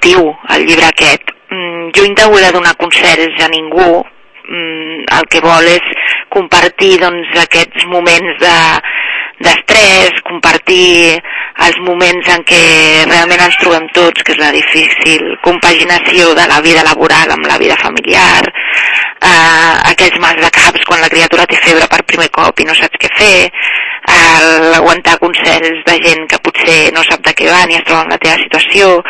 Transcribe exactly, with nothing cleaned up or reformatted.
educatiu, el llibre aquest. Mm, lluny de voler donar consells a ningú, mm, el que vol és compartir doncs, aquests moments de d'estrès, compartir els moments en què realment ens trobem tots, que és la difícil compaginació de la vida laboral amb la vida familiar, eh, aquells mals de caps quan la criatura té febre per primer cop i no saps què fer, eh, aguantar consells de gent que potser no sap de què va ni es troba en la teva situació.